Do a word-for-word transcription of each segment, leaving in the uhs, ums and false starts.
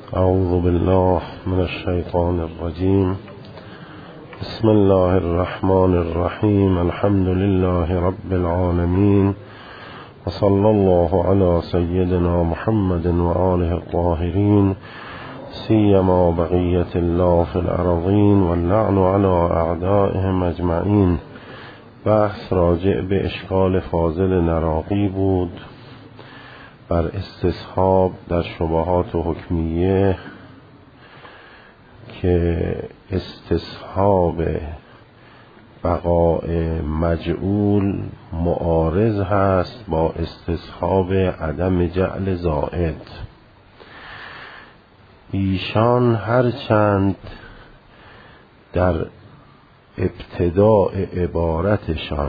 اعوذ بالله من الشیطان الرجیم. بسم الله الرحمن الرحیم. الحمد لله رب العالمین و صلی الله علی سیدنا محمد و آله الطاهرین، سیما بقیت الله فی الارضین و اللعن علی اعدائهم اجمعین. بحث راجع به اشکال فاضل نراقی بود بر استصحاب در شبهات حکمیه که استصحاب بقاء مجعول معارض هست با استصحاب عدم جعل زائد. ایشان هرچند در ابتداء عبارتشان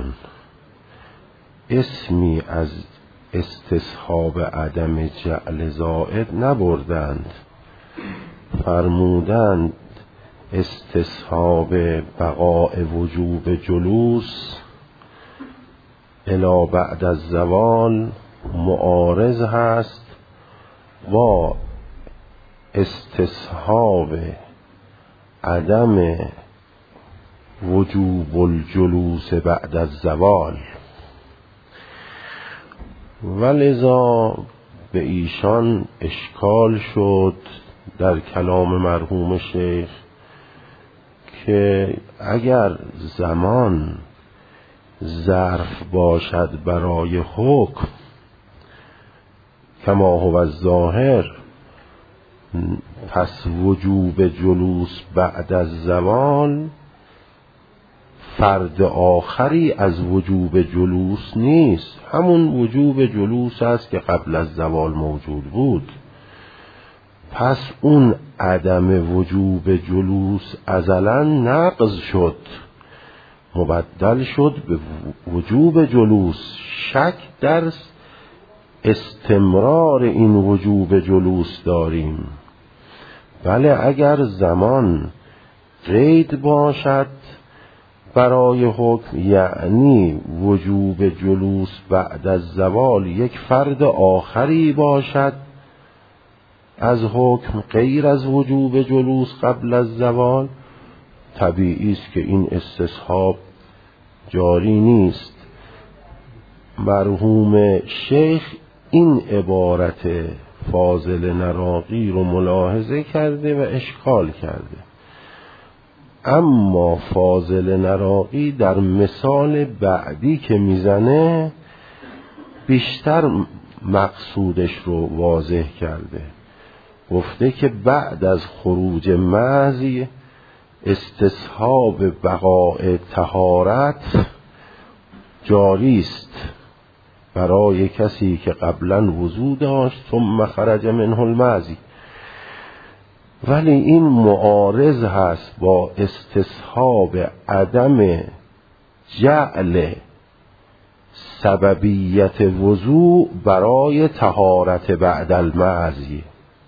اسمی از استصحاب عدم جعل زائد نبردند، فرمودند استصحاب بقاء وجوب جلوس الی بعد الزوال معارض هست با استصحاب عدم وجوب الجلوس بعد الزوال. ولذا به ایشان اشکال شد در کلام مرحوم شیخ که اگر زمان ظرف باشد برای حکم کما هو الظاهر، پس وجوب جلوس بعد از زوال فرد آخری از وجوب جلوس نیست، همون وجوب جلوس است که قبل از زوال موجود بود. پس اون عدم وجوب جلوس ازلا نقض شد، مبدل شد به وجوب جلوس. شک در استمرار این وجوب جلوس داریم. بله اگر زمان قید باشد برای حکم، یعنی وجوب جلوس بعد از زوال یک فرد آخری باشد از حکم غیر از وجوب جلوس قبل از زوال، طبیعی است که این استصحاب جاری نیست. مرحوم شیخ این عبارت فاضل نراقی رو ملاحظه کرده و اشکال کرده، اما فاضل نراقی در مثال بعدی که میزنه بیشتر مقصودش رو واضح کرده. گفته که بعد از خروج مزی استصحاب بقاء طهارت جاری است برای کسی که قبلا وضو داشت ثم خرج منه المزی، ولی این معارض هست با استصحاب عدم جعل سببیت وضوء برای طهارت بعد المزی،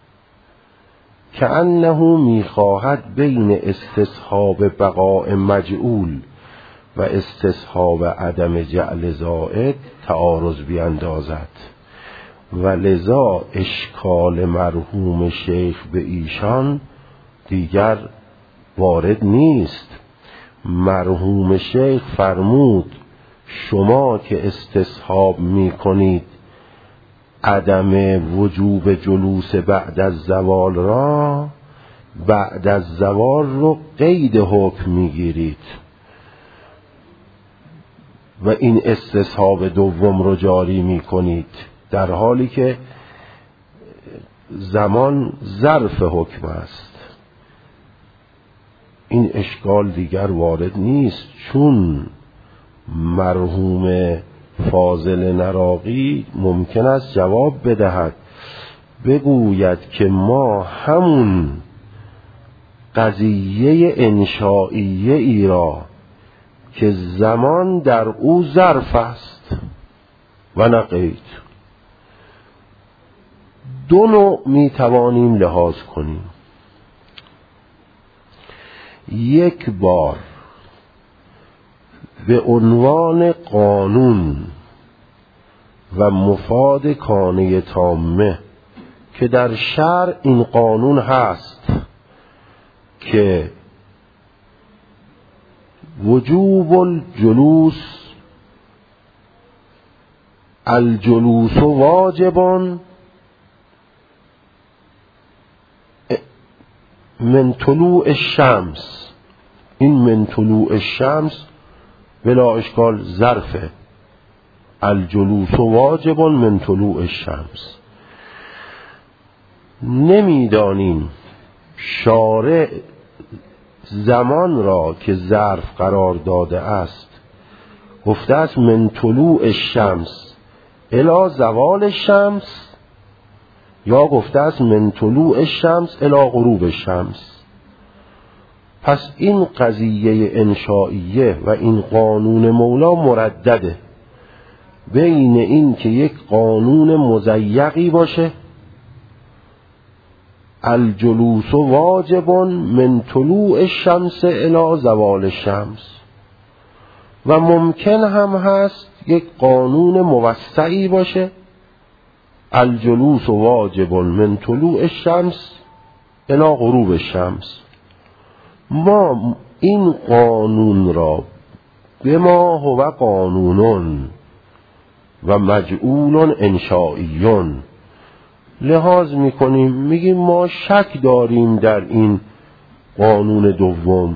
که انه میخواهد بین استصحاب بقاء مجعول و استصحاب عدم جعل زائد تعارض بیندازد. و لذا اشکال مرحوم شیخ به ایشان دیگر وارد نیست. مرحوم شیخ فرمود شما که استصحاب می کنید عدم وجوب جلوس بعد از زوال را، بعد از زوال رو قید حکم می گیرید و این استصحاب دوم رو جاری می کنید، در حالی که زمان ظرف حکم است. این اشکال دیگر وارد نیست، چون مرحوم فاضل نراقی ممکن است جواب بدهد، بگوید که ما همون قضیه انشائیه ای را که زمان در او ظرف است و نه قید، دو نوع می توانیم لحاظ کنیم. یک بار به عنوان قانون و مفاد کانه تامه که در شرع این قانون هست که وجوب الجلوس الجلوس واجبان من طلوع الشمس. این من طلوع الشمس بلا اشکال ظرفه. الجلوس واجبان من طلوع الشمس. نمیدانیم شارع زمان را که ظرف قرار داده است گفته است من طلوع الشمس الی زوال الشمس یا گفته است من طلوع الشمس الی غروب الشمس. پس این قضیه انشائیه و این قانون مولا مردده بین این که یک قانون مضیقی باشه الجلوس واجب من طلوع الشمس الی زوال الشمس و ممکن هم هست یک قانون موسعی باشه الجلوس واجب من طلوع الشمس الی غروب الشمس. ما این قانون را به ما هو قانونون و مجعول انشائیون لحاظ میکنیم، میگیم ما شک داریم در این قانون دوم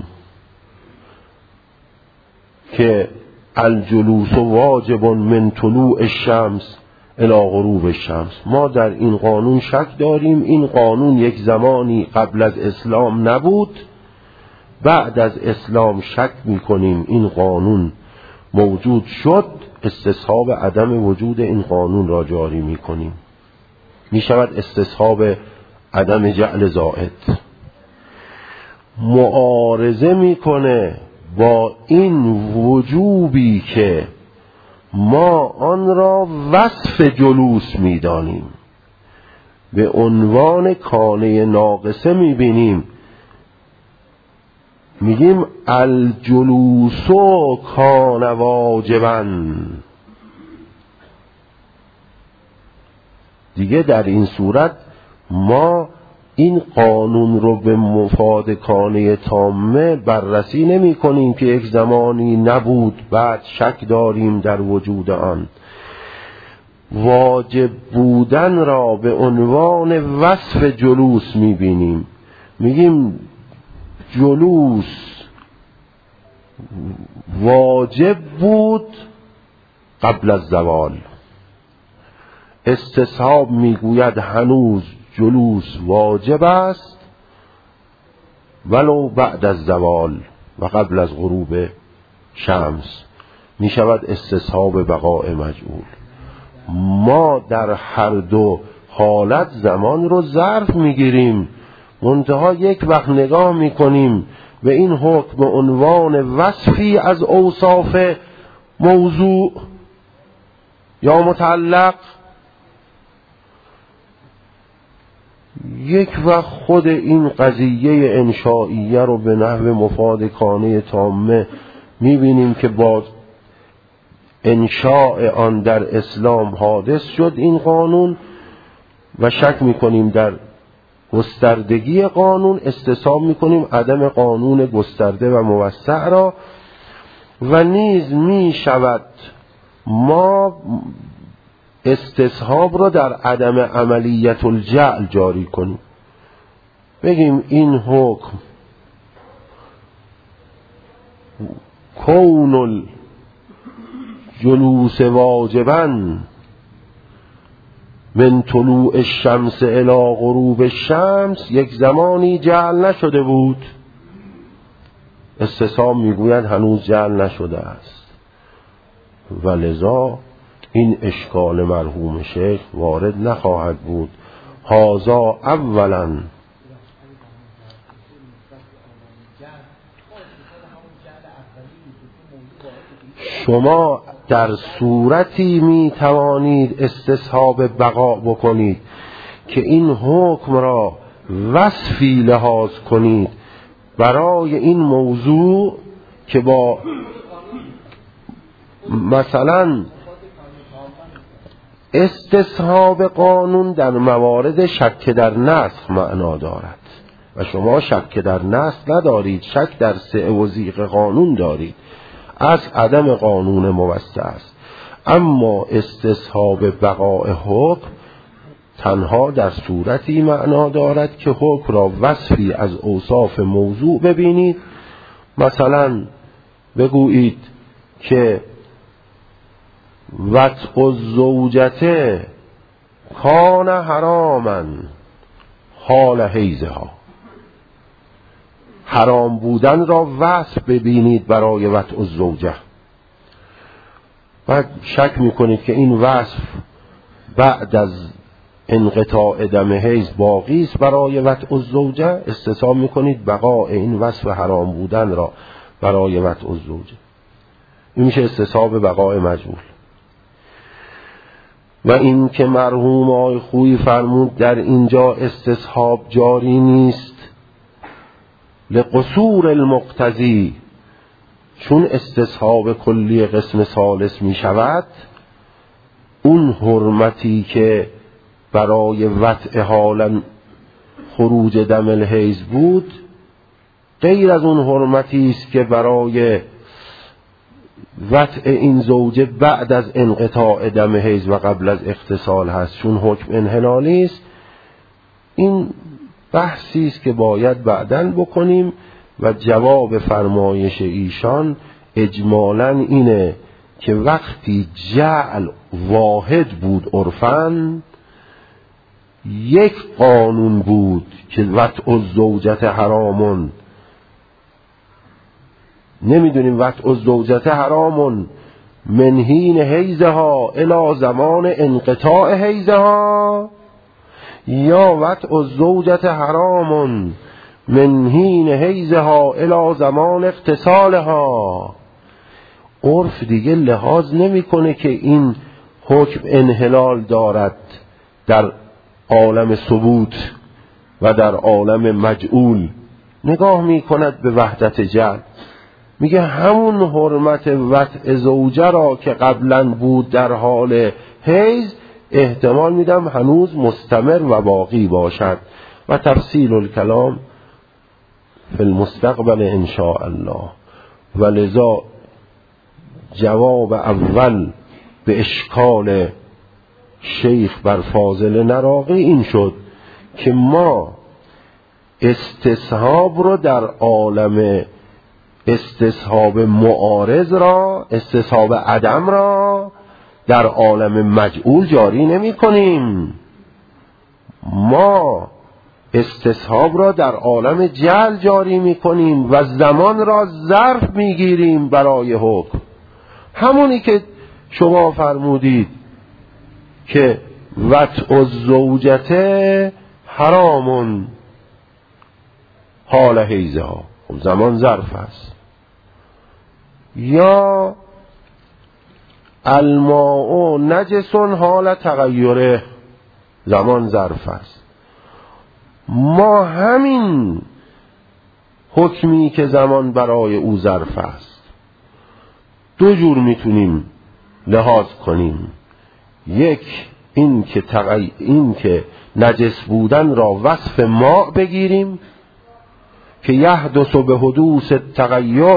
که الجلوس واجب من طلوع الشمس الی غروب الشمس. ما در این قانون شک داریم. این قانون یک زمانی قبل از اسلام نبود، بعد از اسلام شک میکنیم این قانون موجود شد، استصحاب عدم وجود این قانون را جاری میکنیم. میشود استصحاب عدم جعل زائد. معارضه میکنه با این وجوبی که ما آن را وصف جلوس میدانیم، به عنوان کانه ناقصه میبینیم، میگیم الجلوس کان واجبا. دیگه در این صورت ما این قانون رو به مفاد کانه تامه بررسی نمی کنیم که یک زمانی نبود بعد شک داریم در وجود آن. واجب بودن را به عنوان وصف جلوس می بینیم، میگیم جلوس واجب بود قبل از زوال. استصحاب میگوید هنوز جلوس واجب است ولو بعد از زوال و قبل از غروب شمس. می شود استصحاب بقاء مجعول. ما در هر دو حالت زمان رو ظرف میگیریم، منتها یک وقت نگاه میکنیم به این حکم به عنوان وصفی از اوصاف موضوع یا متعلق، یک وقت خود این قضیه انشائیه رو به نحو مفاد کانه تامه میبینیم که با انشاء آن در اسلام حادث شد این قانون و شک میکنیم در گستردگی قانون، استصحاب میکنیم عدم قانون گسترده و موسع را. و نیز میشود ما استصحاب را در عدم عملیت الجعل جاری کنیم، بگیم این حکم کون الجلوس واجبا من طلوع الشمس الی غروب الشمس یک زمانی جعل نشده بود. استصحاب میگوید هنوز جعل نشده است و لذا این اشکال مرحوم شیخ وارد نخواهد بود. هازا اولا. شما در صورتی می توانید استصحاب بقا بکنید که این حکم را وصفی لحاظ کنید برای این موضوع که با مثلا استصحاب قانون در موارد شک در نسخ معنا دارد و شما شک در نسخ ندارید، شک در سعه و زیغ قانون دارید، از عدم قانون موسع است. اما استصحاب بقاء حکم تنها در صورتی معنا دارد که حکم را وصفی از اوصاف موضوع ببینید. مثلا بگویید که وطء الزوجته کان حراما حال حیضها، حرام بودن را وصف ببینید برای وطء الزوجه. بعد شک میکنید که این وصف بعد از انقطاع دم حیض باقی است برای وطء الزوجه، استصحاب میکنید بقاء این وصف حرام بودن را برای وطء الزوجه. این میشه استصحاب بقاء مجهول. و این که مرحوم آقای خویی فرمود در اینجا استصحاب جاری نیست لقصور المقتضی، چون استصحاب کلی قسم ثالث می شود، اون حرمتی که برای وطء حالا خروج دم الحیض بود غیر از اون حرمتی است که برای وطء این زوجه بعد از انقطاع دم حیض و قبل از اغتسال هست، چون حکم انحلالی است. این بحثی است که باید بعداً بکنیم و جواب فرمایش ایشان اجمالاً اینه که وقتی جعل واحد بود عرفاً، یک قانون بود که وطء الزوجة حرامون، نمیدونیم وطء الزوجة حرامون من حین حیضها الی زمان انقطاع حیضها، یا وطء الزوجة حرامون من حین حیضها الی زمان اغتسالها. عرف دیگه لحاظ نمیکنه که این حکم انحلال دارد در عالم ثبوت و در عالم مجعول، نگاه میکند به وحدت جعل، میگه همون حرمت وطء زوجه را که قبلا بود در حال حیض احتمال میدم هنوز مستمر و باقی باشد و تفصیل الکلام فی المستقبل ان شاء الله. و لذا جواب اول به اشکال شیخ بر فاضل نراقی این شد که ما استصحاب رو در عالم استصحاب معارض را، استصحاب عدم را در عالم مجعول جاری نمی کنیم، ما استصحاب را در عالم جعل جاری می کنیم و زمان را ظرف می گیریم برای حکم. همونی که شما فرمودید که وطء الزوجة حرامون حال حیضها، خب زمان ظرف است. یا الماء نجس حال تغیره، زمان ظرف است. ما همین حکمی که زمان برای او ظرف است دو جور میتونیم لحاظ کنیم. یک این که تغی... این که نجس بودن را وصف ماء بگیریم که یحدث به حدوث تغییر،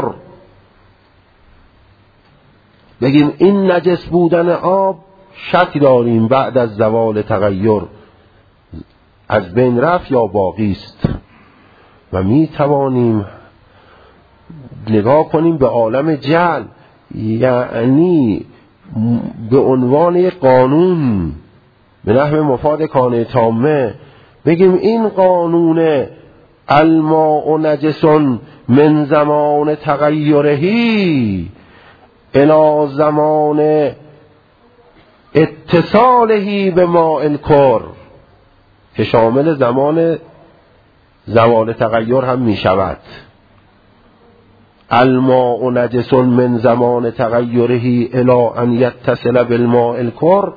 بگیم این نجس بودن آب شک داریم بعد از زوال تغییر از بین رفت یا باقی است، و می توانیم نگاه کنیم به عالم جعل، یعنی به عنوان یک قانون به نحو مفاد کانه تامه بگیم این قانون الماء نجس من زمان تغیرهی الی زمان اتصالهی به ماء الکر، که شامل زمان زوال تغییر هم می شود. الماء نجس من زمان تغیرهی الی ان یتصل بالماء الکر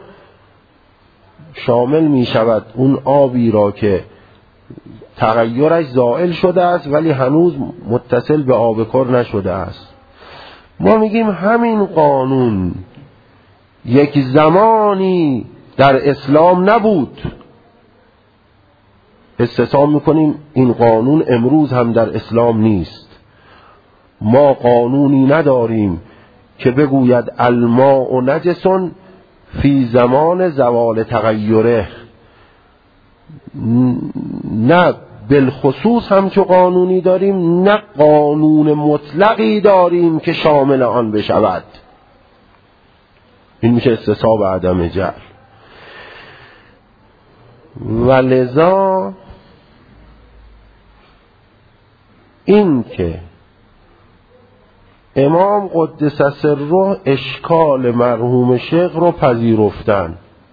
شامل می شود اون آبی را که تغییرش زائل شده است ولی هنوز متصل به آب کر نشده است. ما میگیم همین قانون یک زمانی در اسلام نبود. استثاب میکنیم این قانون امروز هم در اسلام نیست. ما قانونی نداریم که بگوید الماء نجسون فی زمان زوال تغیره. نه بالخصوص همچو قانونی داریم، نه قانون مطلقی داریم که شامل آن بشود. این میشه استصحاب عدم جعل. و لذا این که امام قدس سره اشکال مرحوم شیخ رو پذیرفتن،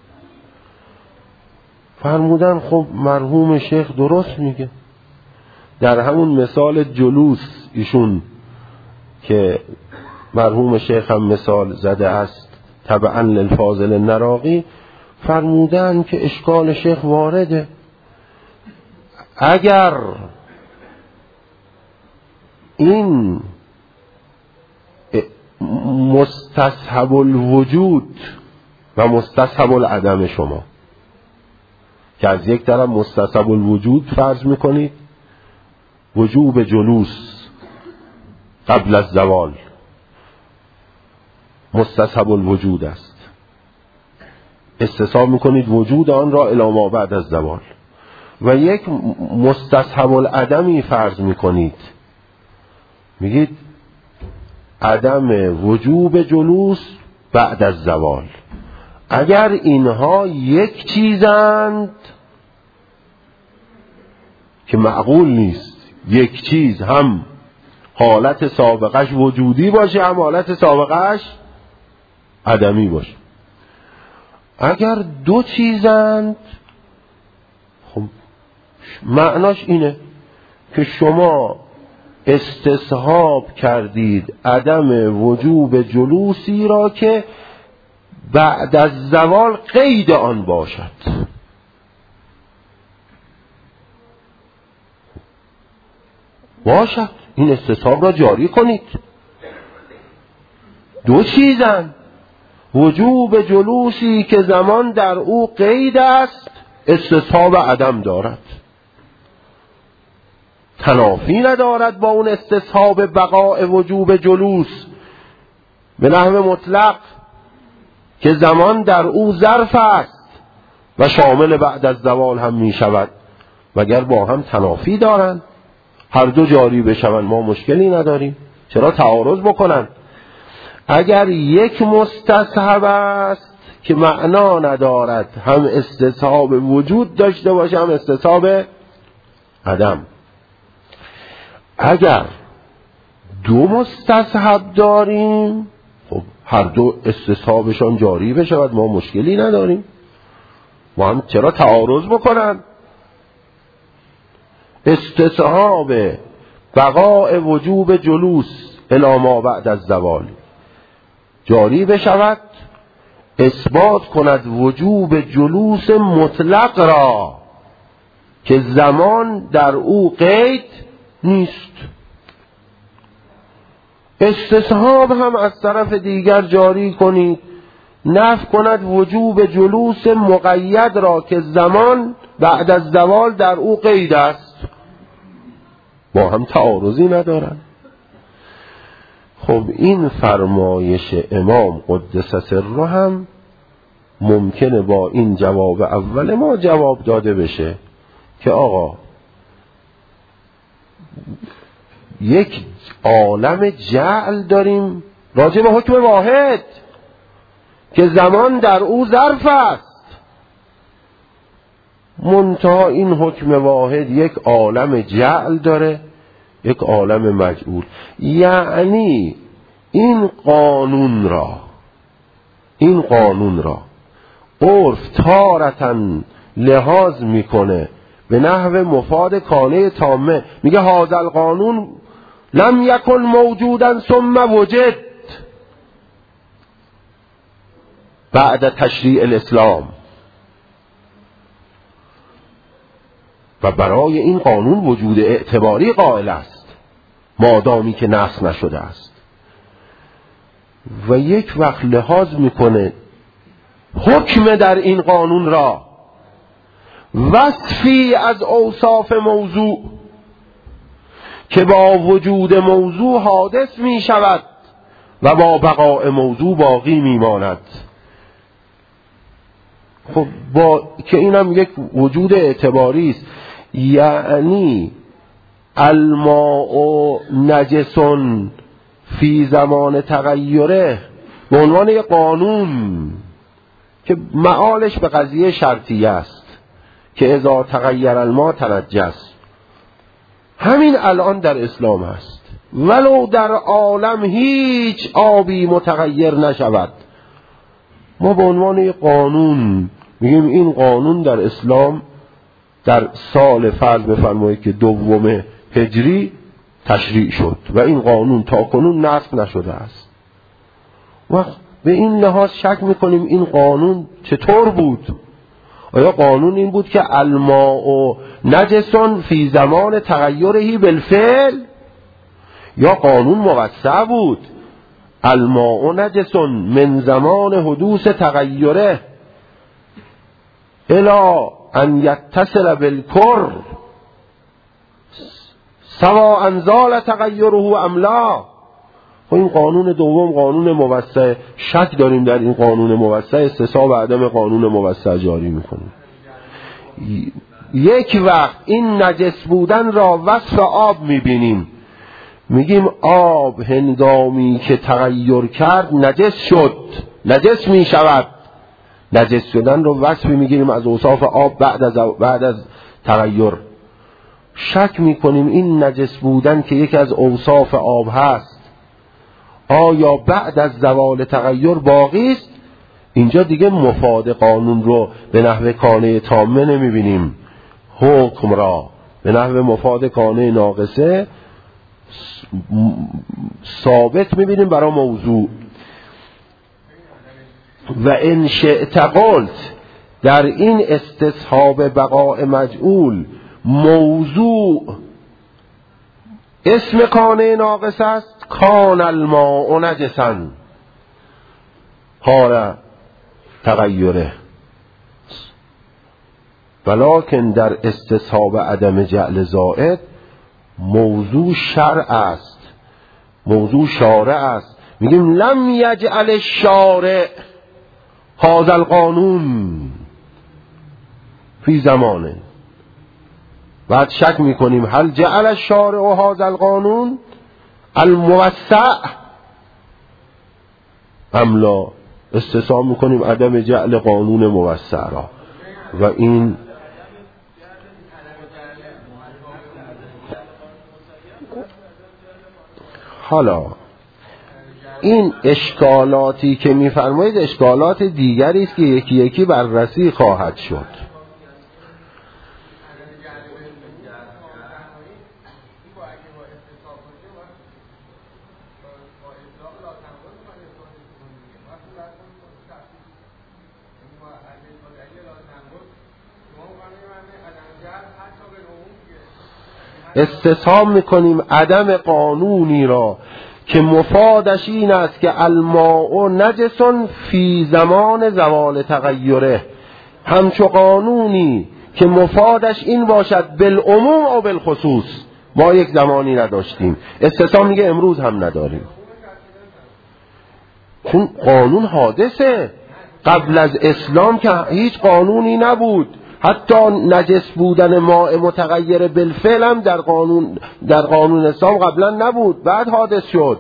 فرمودن خب مرحوم شیخ درست میگه. در همون مثال جلوس ایشون که مرحوم شیخ هم مثال زده است تبعا للفاضل النراقی، فرمودن که اشکال شیخ وارده. اگر این مستصحب الوجود و مستصحب العدم شما که از یک طرف مستصحب الوجود فرض میکنید وجوب جلوس قبل از زوال مستصحب الوجود است، استصحاب میکنید وجود آن را الی ما بعد از زوال، و یک مستصحب العدمی فرض میکنید، میگید عدم وجوب جلوس بعد از زوال. اگر اینها یک چیزند که معقول نیست یک چیز هم حالت سابقش وجودی باشه هم حالت سابقش عدمی باشه. اگر دو چیزند خب معناش اینه که شما استصحاب کردید عدم وجوب جلوسی را که بعد از زوال قید آن باشد. باشد این استصحاب را جاری کنید. دو چیزن، وجوب جلوسی که زمان در او قید است استصحاب عدم دارد، تنافی ندارد با اون استصحاب بقاء وجوب جلوس به نحو مطلق که زمان در او ظرف است و شامل بعد از زوال هم می شود. مگر با هم تنافی دارند؟ هر دو جاری بشوند ما مشکلی نداریم، چرا تعارض بکنند؟ اگر یک مستصحب است که معنا ندارد هم استصحاب وجود داشته باشه هم استصحاب عدم. اگر دو مستصحب داریم خب هر دو استصحابشان جاری بشود ما مشکلی نداریم، ما هم چرا تعارض بکنن؟ استصحاب بقاء وجوب جلوس الی ما بعد از زوال جاری بشود، اثبات کند وجوب جلوس مطلق را که زمان در او قید نیست. استصحاب هم از طرف دیگر جاری کنید، نفی کند وجوب جلوس مقید را که زمان بعد از زوال در او قید است، با هم تعارضی ندارند. خب این فرمایش امام قدس سره هم ممکنه با این جواب اول ما جواب داده بشه که آقا یک عالم جعل داریم راجع به حکم واحد که زمان در او ظرف است، منتها این حکم واحد یک عالم جعل داره یک عالم مجعول. یعنی این قانون را این قانون را عرف تارتن لحاظ میکنه به نحو مفاد کانه تامه، میگه هذا القانون لم یکن موجودا ثم وجد بعد تشریع الاسلام، و برای این قانون وجود اعتباری قائل است مادامی که نسخ نشده است. و یک وقت لحاظ میکنه حکم در این قانون را، وصفی از اوصاف موضوع که با وجود موضوع حادث می شود و با بقاء موضوع باقی می ماند. خب با که اینم یک وجود اعتباری است، یعنی الماء نجس فی زمان تغیره به عنوان یک قانون که معالش به قضیه شرطیه است که اذا تغیر الماء تنجس، همین الان در اسلام است. ولو در عالم هیچ آبی متغیر نشود، ما به عنوان یک قانون میگیم این قانون در اسلام در سال فرض بفرمایید که دوم هجری تشریع شد و این قانون تا کنون نسخ نشده است. وقت به این لحاظ شک میکنیم این قانون چطور بود؟ آیا قانون این بود که الماء نجسون فی زمان تغیرهی بالفعل، یا قانون موسع بود الماء نجسون من زمان حدوث تغیره الی ان یتصل بالکر سواء زال تغیره ام لا؟ خب این قانون دوم قانون موسع، شک داریم در این قانون موسع، استصحاب عدم قانون موسع جاری میکنیم. یک وقت این نجس بودن را وصف آب میبینیم، میگیم آب هنگامی که تغییر کرد نجس شد، نجس میشود. نجس شدن رو وصفی میگیریم از اوصاف آب بعد از بعد از تغییر. شک میکنیم این نجس بودن که یکی از اوصاف آب هست آیا بعد از زوال تغییر باقی است؟ اینجا دیگه مفاد قانون رو به نحو کانه تامه نمیبینیم، حکم را به نحو مفاد کانه ناقصه ثابت میبینیم برای موضوع. و ان شئت قلت، در این استصحاب بقاء مجعول موضوع اسم کانه ناقص است، کان الماء نجسا حال تغیره، ولکن در استصحاب عدم جعل زائد موضوع شرع است، موضوع شارع است. میگیم لم یجعل الشارع هذا القانون فی زمانه، بعد شک میکنیم هل جعل الشارع هذا القانون الموسع ام لا، استصحاب میکنیم عدم جعل قانون موسع را. و این حالا این اشکالاتی که میفرمایید اشکالات دیگری است که یکی یکی بررسی خواهد شد. استصحاب میکنیم عدم قانونی را که مفادش این است که الماء نجسون فی زمان زوال تغیره، همچو قانونی که مفادش این باشد بالعموم و بالخصوص ما یک زمانی نداشتیم، استصحاب میگه امروز هم نداریم، چون قانون حادثه. قبل از اسلام که هیچ قانونی نبود، حتی نجس بودن ماء متغیر بالفعل هم در قانون در قانون اسلام قبلا نبود، بعد حادث شد.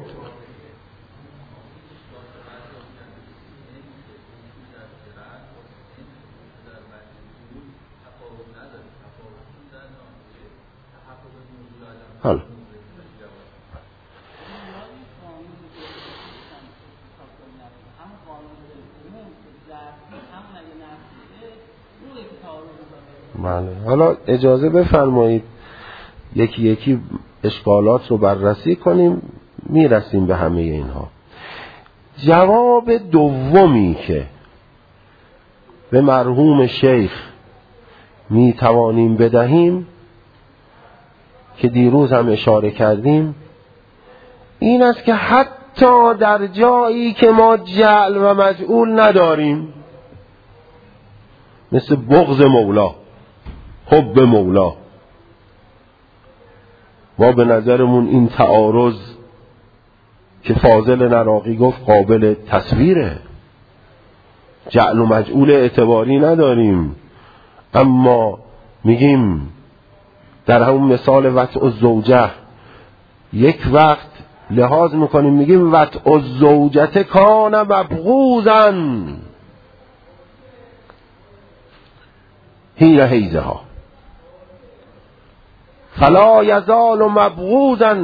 حالا بله، حالا اجازه بفرمایید یکی یکی اشکالات رو بررسی کنیم، میرسیم به همه اینها. جواب دومی که به مرحوم شیخ می توانیم بدهیم که دیروز هم اشاره کردیم این است که حتی در جایی که ما جعل و مجعول نداریم، مثل بغض مولا، حب مولا. ما به نظرمون این تعارض که فاضل نراقی گفت قابل تصویره، جعل و مجعول اعتباری نداریم، اما میگیم در همون مثال وطء الزوجه یک وقت لحاظ میکنیم میگیم وطء الزوجه کان مبغوضا حین حیضها فلا یزال مبغوضا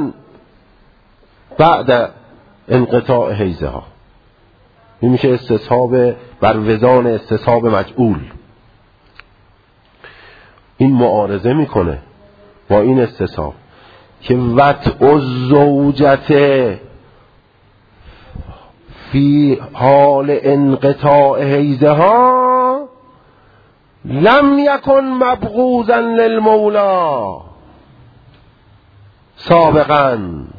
بعد انقطاع حیضها. این میشه استصحاب بر وزان استصحاب مجعول. این معارضه میکنه با این استصحاب که وطء الزوجه فی حال انقطاع حیضها لم یکن مبغوضا للمولا سابقا.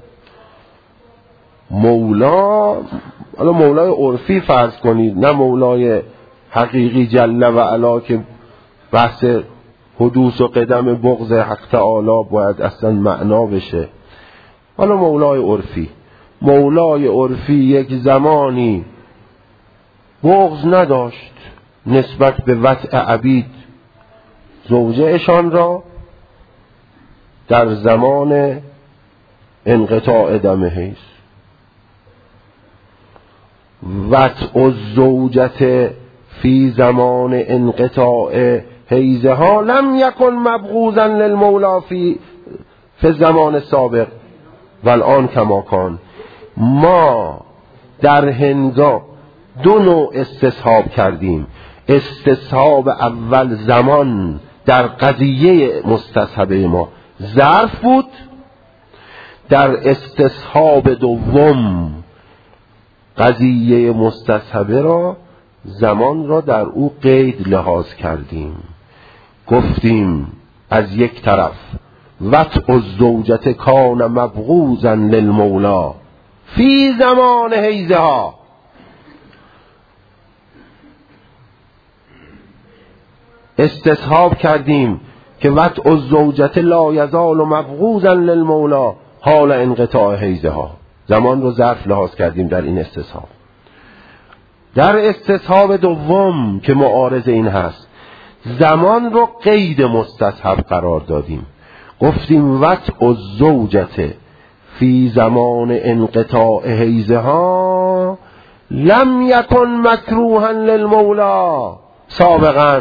مولا، حالا مولای عرفی فرض کنید، نه مولای حقیقی جل و علا که بحث حدوث و قدم بغض حق تعالی باید اصلا معنا بشه. حالا مولای عرفی، مولای عرفی یک زمانی بغض نداشت نسبت به وطء عبید زوجه اشان را در زمان انقطاع دم حیض. وطء الزوجه فی زمان انقطاع حیضها لم یکن مبغوضا للمولا فی فی الزمان السابق والآن کما کان. ما در هنگام دو نوع استصحاب کردیم. استصحاب اول زمان در قضیه مستصحبه ما ظرف بود، در استصحاب دوم قضیه مستصحبه را زمان را در او قید لحاظ کردیم. گفتیم از یک طرف وطء الزوجه کان مبغوضا للمولا فی زمان حیضها، استصحاب کردیم که وطء الزوجه لا یزال مبغوضا للمولا حال انقطاع حیضها، زمان رو ظرف لحاظ کردیم در این استصحاب. در استصحاب دوم که معارض این هست زمان رو قید مستصحب قرار دادیم. گفتیم وطء الزوجه فی زمان انقطاع حیضها لم یکن مکروها للمولا سابقا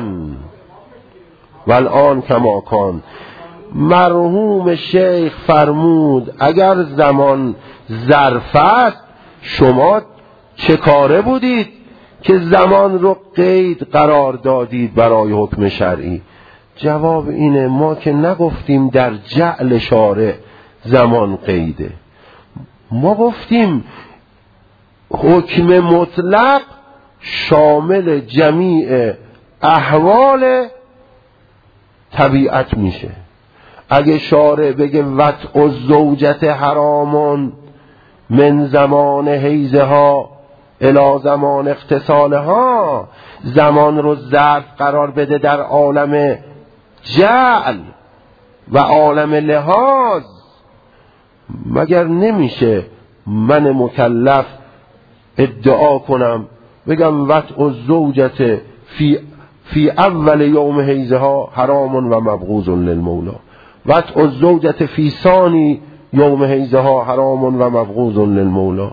والآن کما کان. مرحوم شیخ فرمود اگر زمان ظرف است شما چه کاره بودید که زمان رو قید قرار دادید برای حکم شرعی؟ جواب اینه ما که نگفتیم در جعل شارع زمان قیده، ما گفتیم حکم مطلق شامل جمیع احوال طبیعت میشه. اگه شارع بگه وطء الزوجه حرامون من زمان حیضها الی زمان اغتسالها، زمان رو ظرف قرار بده در عالم جعل و عالم لحاظ، مگر نمیشه من مکلف ادعا کنم بگم وطء الزوجه فی فی اول یوم حیضها حرام و مبغوض للمولا، وطء الزوجه فی ثانی یوم حیضها حرام و مبغوض للمولا.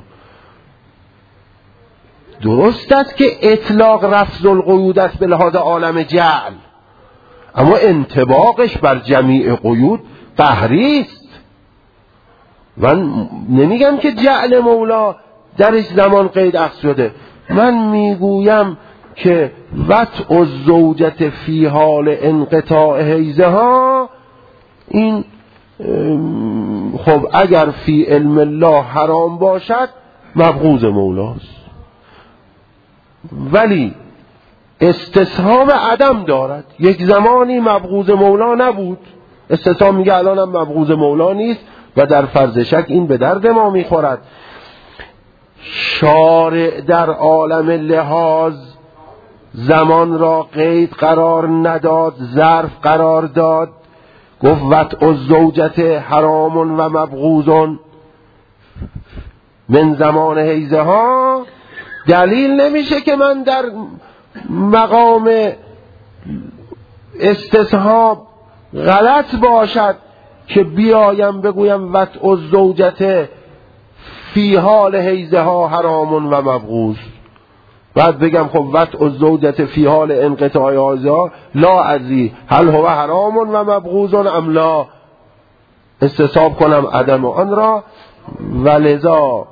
درست است که اطلاق رفض القیود است به لحاظ عالم جعل، اما انطباقش بر جمیع قیود قهری است. من نمیگم که جعل مولا درش زمان قید اخذ شده، من میگویم که وطء الزوجه فی حال انقطاع حیضها این خب اگر فی علم الله حرام باشد مبغوض مولاست، ولی استصحاب عدم دارد. یک زمانی مبغوض مولا نبود، استصحاب میگه الانم مبغوض مولا نیست و در فرض شک این به درد ما میخورد. شارع در عالم لحاظ زمان را قید قرار نداد، ظرف قرار داد. گفت وطء الزوجت حرام و مبغوض من زمان حیضه ها. دلیل نمیشه که من در مقام استصحاب غلط باشد که بیایم بگویم وطء الزوجت فی حال حیضه ها حرام و مبغوض، بعد بگم خب وطء الزوجت فی حال انقطاع حیضه ها لا ادری هل هو حرام و مبغوض ام لا، استصحاب کنم عدم آن را. ولذا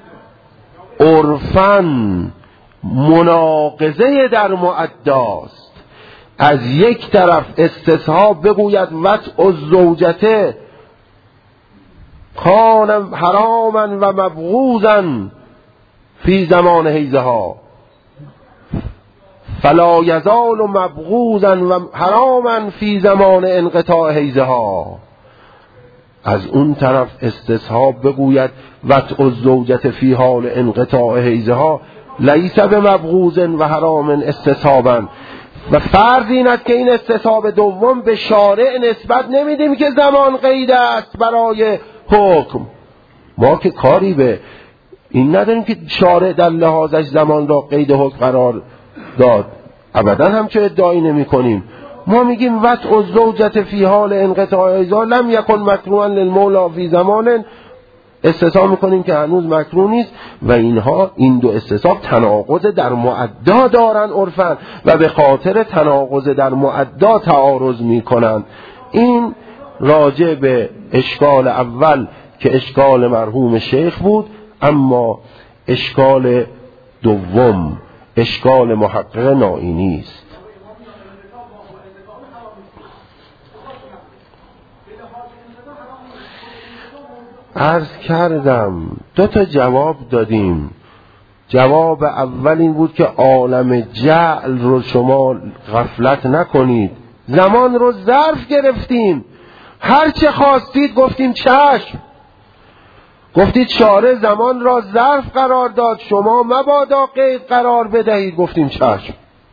عرفاً مناقضه در معداست. از یک طرف استصحاب بگوید وطء الزوجت کان حراما و مبغوضا فی زمان حیضه ها فلا یزال مبغوضا و حراما فی زمان انقطاع حیضه ها. از اون طرف استصحاب بگوید وطء الزوجت فی حال انقطاع حیضه ها لیس بمبغوض و حرام استصحابا. و فرض این است که این استصحاب دوم به شارع نسبت نمیدیم که زمان قید است برای حکم. ما که کاری به این نداریم که شارع در لحاظش زمان را قید حکم قرار داد، ابدا همچه ادعایی نمی کنیم. ما میگیم وطء الزوجت فی حال انقطاع حیضه لم یکن مکروها للمولا فی زمان، استصحاب میکنیم که هنوز مکروه نیست. و اینها این دو استصحاب تناقض در معدا دارن عرفاً و به خاطر تناقض در معدا تعارض میکنن. این راجع به اشکال اول که اشکال مرحوم شیخ بود. اما اشکال دوم اشکال محقق نائینی است. عرض کردم دو تا جواب دادیم. جواب اول این بود که عالم جعل رو شما غفلت نکنید، زمان رو ظرف گرفتیم، هر چه خواستید گفتیم چشم. گفتید شارع زمان را ظرف قرار داد، شما مبادا قید قرار بدهید، گفتیم چشم.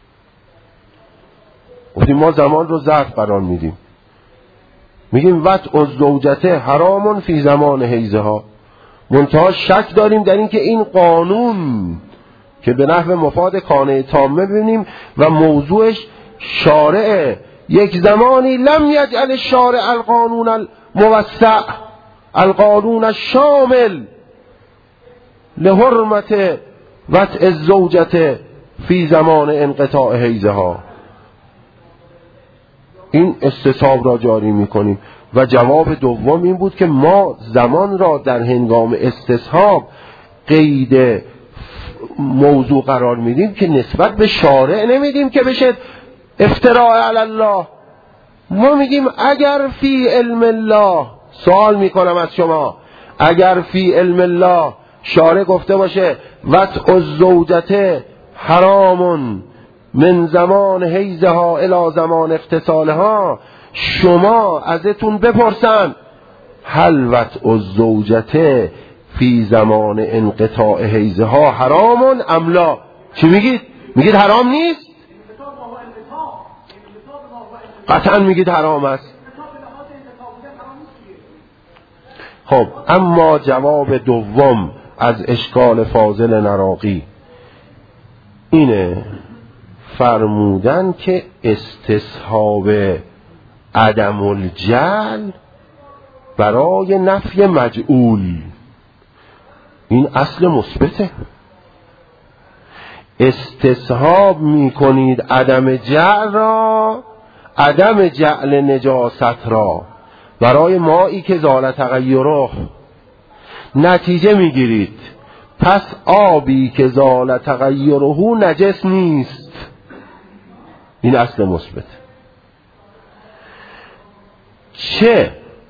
گفتیم ما زمان رو ظرف قرار میدیم، میگیم وطء الزوجت حرام فی زمان حیضه ها. منتها شک داریم در این که این قانون که به نحو مفاد کانه تامه ببینیم و موضوعش شارع یک زمانی لم یجعل الشارع القانون الموسع القانون الشامل لحرمت وطء الزوجت فی زمان انقطاع حیضه ها. این استصحاب را جاری میکنیم. و جواب دوم این بود که ما زمان را در هنگام استصحاب قید موضوع قرار میدیم که نسبت به شارع نمیدیم که بشه افتراء علی الله. ما میگیم اگر فی علم الله، سوال میکنم از شما، اگر فی علم الله شارع گفته باشه وطء الزوجت حرام من زمان حیضها الی زمان اغتسالها، شما ازتون بپرسن هل وطء الزوجت فی زمان انقطاع حیضها حرام ام لا، چی میگید؟ میگید حرام نیست؟ قطعا میگید حرام است. خب اما جواب دوم از اشکال فاضل نراقی اینه، فرمودن که استصحاب عدم الجعل برای نفی مجعول، این اصل مثبته. استصحاب میکنید عدم جعل را، عدم جعل نجاست را برای مائی که زال تغیره، نتیجه میگیرید پس آبی که زال تغیره نجس نیست. این اصل مثبت. چه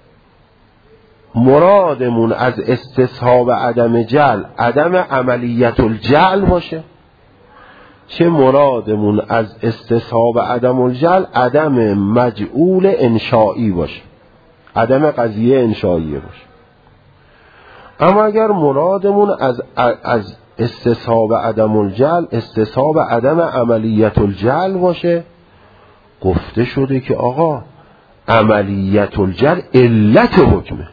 مرادمون از استصحاب عدم جعل عدم عملیت الجعل باشه، چه مرادمون از استصحاب عدم الجعل عدم مجعول انشائی باشه، عدم قضیه انشائیه باشه. اما اگر مرادمون از از استصحاب عدم الجل استصحاب عدم عملیت الجل باشه؟ گفته شده که آقا عملیت الجل علت حکمه،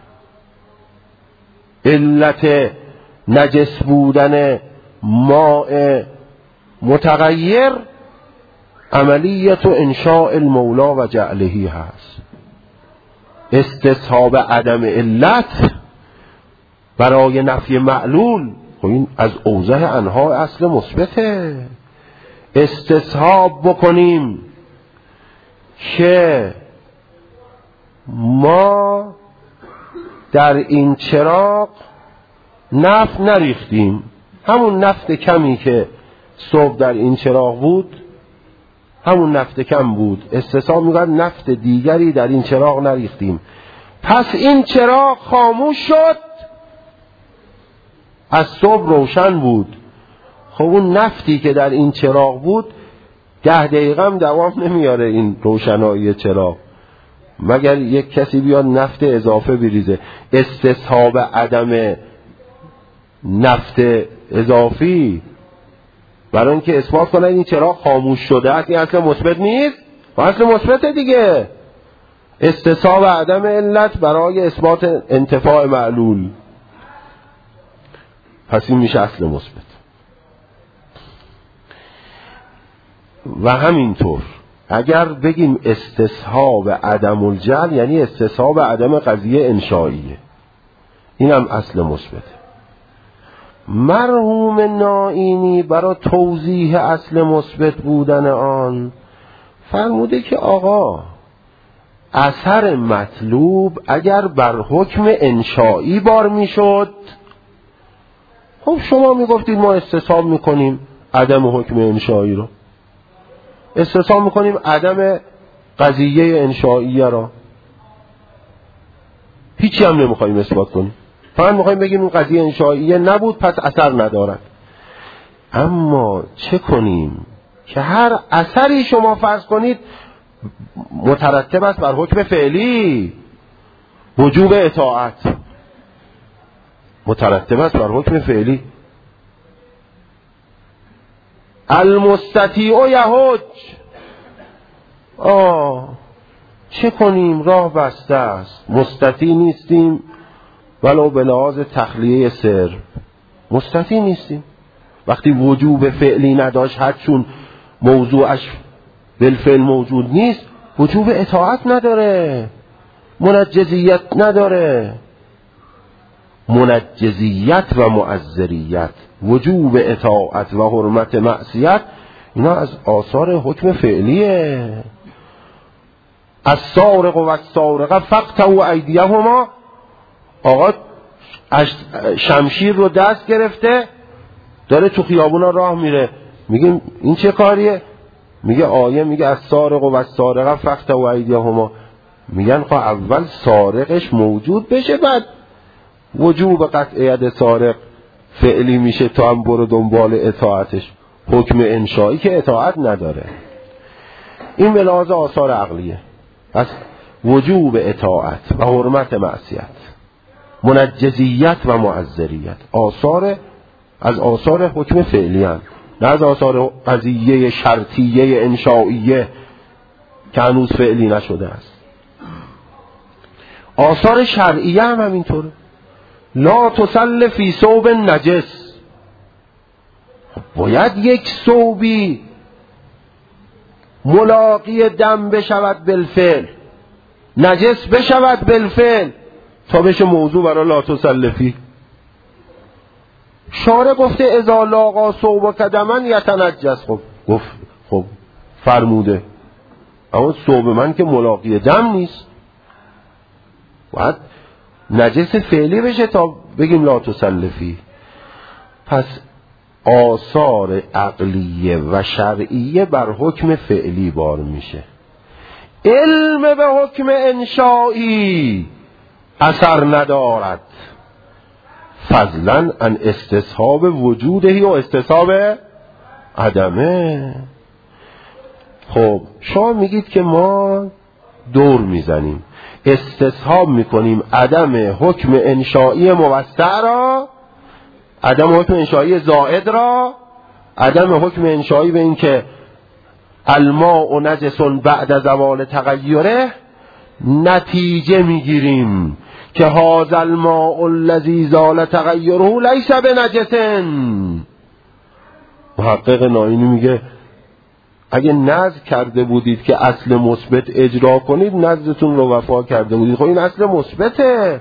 علت نجس بودن ماء متغیر عملیت انشاء المولا و جعلهی هست. استصحاب عدم علت برای نفی معلول، این از اوضح انها اصل مثبته. استصحاب بکنیم که ما در این چراغ نفت نریختیم، همون نفت کمی که صبح در این چراغ بود همون نفت کم بود. استصحاب میگن نفت دیگری در این چراغ نریختیم، پس این چراغ خاموش شد، از صبح روشن بود. خب اون نفتی که در این چراغ بود ده دقیقه هم دوام نمیاره این روشنایی چراغ، مگر یک کسی بیاد نفت اضافه بریزه. استصحاب عدم نفت اضافی برای اینکه اثبات کنن این چراغ خاموش شده است، این اصل مثبت نیست و اصل مثبت دیگه. استصحاب عدم علت برای اثبات انتفاع معلول، پس این میشه اصل مثبت. و همینطور اگر بگیم استصحاب عدم الجل یعنی استصحاب عدم قضیه انشائیه، این هم اصل مثبته. مرحوم نائینی برای توضیح اصل مثبت بودن آن فرموده که آقا اثر مطلوب اگر بر حکم انشائی بار میشد، خب شما میگفتید ما استصحاب میکنیم عدم حکم انشائی رو، استصحاب میکنیم عدم قضیه انشائیه را، هیچی هم نمیخوایم اثبات کنیم، فقط میخوایم بگیم این قضیه انشائیه نبود پس اثر ندارد. اما چه کنیم که هر اثری شما فرض کنید مترتب است بر حکم فعلی، وجوب اطاعت مترتب است بر حکم فعلی. المستطیع یحج، آه چه کنیم راه بسته است، مستطیع نیستیم ولو به لحاظ تخلیه سر مستطیع نیستیم. وقتی وجوب فعلی نداشت هر چون موضوعش بالفعل موجود نیست، وجوب اطاعت نداره، منجزیت نداره. منجزیت و معذریت، وجوب اطاعت و حرمت معصیت، اینا از آثار حکم فعلیه. السارق و السارقه فاقطعوا ایدیهما، آقا شمشیر رو دست گرفته داره تو خیابونا راه میره، میگیم این چه کاریه؟ میگه آیه میگه السارق و السارقه فاقطعوا ایدیهما، میگن خب اول سارقش موجود بشه بعد وجوب قطع ید سارق فعلی میشه تا هم برو دنبال اطاعتش. حکم انشایی که اطاعت نداره، این به لحاظ آثار عقلیه. پس وجوب اطاعت و حرمت معصیت، منجزیت و معذریت آثار از آثار حکم فعلی هست، نه از آثار قضیه شرطیه انشائیه که هنوز فعلی نشده است. آثار شرعیه هم همینطوره. لا تصل فی ثوب نجس، باید یک ثوبی ملاقی دم بشود بالفعل، نجس بشود بالفعل تا بشه موضوع برای لا تصل فی. شارع گفته اذا لاقا ثوب کدمن یتنجس، خب گفت خب فرموده، اما ثوب من که ملاقی دم نیست، باید نجس فعلی بشه تا بگیم لا تصل فی. پس آثار عقلیه و شرعیه بر حکم فعلی بار میشه. علم به حکم انشائی اثر ندارد، فضلا عن استصحاب وجودهی و استصحاب عدمه. خب شما میگید که ما دور میزنیم، استصحاب میکنیم عدم حکم انشائی موسع را عدم حکم انشایی زائد را عدم حکم انشایی به این که الماء نجس بعد زوال تغیره نتیجه میگیریم که هذا الماء الذی زال تغیره لیس بنجس. محقق نائینی میگه اگه نذر کرده بودید که اصل مثبت اجرا کنید نذرتون رو وفا کرده بودید. خب این اصل مثبته،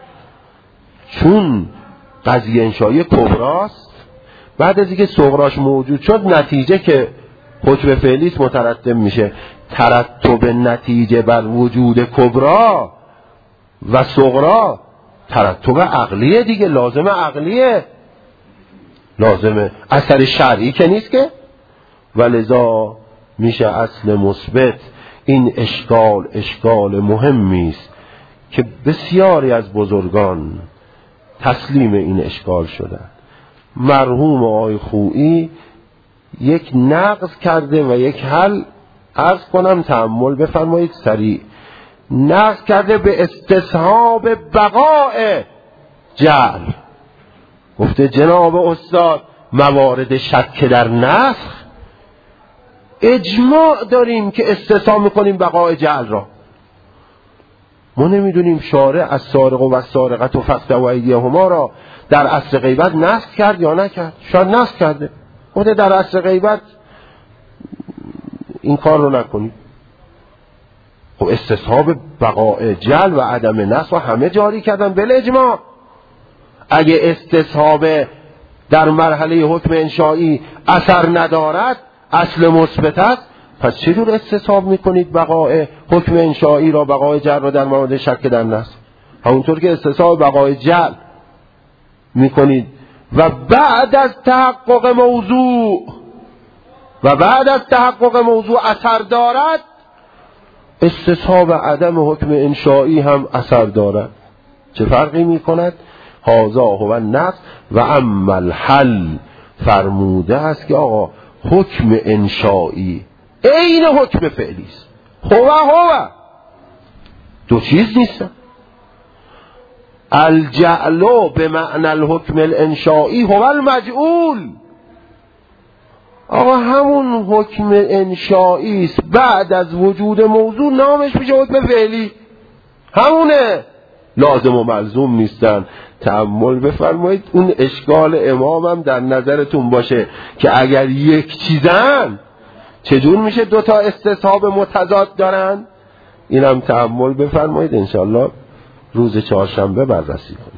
چون قضیه انشایی کبراست، بعد از اینکه صغراش موجود شد نتیجه که حکم فعلی مترتب میشه. ترتب نتیجه بر وجود کبرا و صغرا ترتب عقلیه دیگه، لازم عقلیه، لازمه اثر شرعی که نیست که. ولذا میشه اصل مثبت. این اشکال اشکال مهمی است که بسیاری از بزرگان تسلیم این اشکال شدن. مرحوم آقای خویی یک نقض کرده و یک حل، عرض کنم تأمل بفرمایید سریع. نقض کرده به استصحاب بقاء جعل. گفته جناب استاد موارد شک در نسخ اجماع داریم که استصحاب میکنیم بقاء جعل را. ما نمیدونیم شارع از سارق و سارقت و فقط و ایدیهما را در عصر غیبت نسخ کرد یا نکرد. شاید نسخ کرده، گفته در عصر غیبت این کار رو نکنید. خب استصحاب بقاء جعل و عدم نسخ و همه جاری کردن بل اجماع. اگه استصحاب در مرحله حکم انشایی اثر ندارد، اصل مثبت است، پس چجور استصحاب میکنید بقاء حکم انشایی را، بقاء جعل را در مورد شک در نسخ؟ همونطور که استصحاب بقاء جعل میکنید و بعد از تحقق موضوع و بعد از تحقق موضوع اثر دارد، استصحاب عدم حکم انشایی هم اثر دارد. چه فرقی میکند؟ هذا هو النقض و اما الحل، فرموده است که آقا حکم انشایی عین حکم فعلی است. هو هو دو چیز نیستن. الجعل به معنی الحکم الانشایی هو المجعول. آقا همون حکم انشایی است بعد از وجود موضوع نامش میشه حکم فعلی، همونه، لازم و ملزوم نیستن. تأمل بفرمایید. اون اشکال امامم در نظرتون باشه که اگر یک چیزن چجور میشه دوتا استصحاب متضاد دارن؟ اینم تأمل بفرمایید، انشالله روز چهارشنبه بررسی کنیم.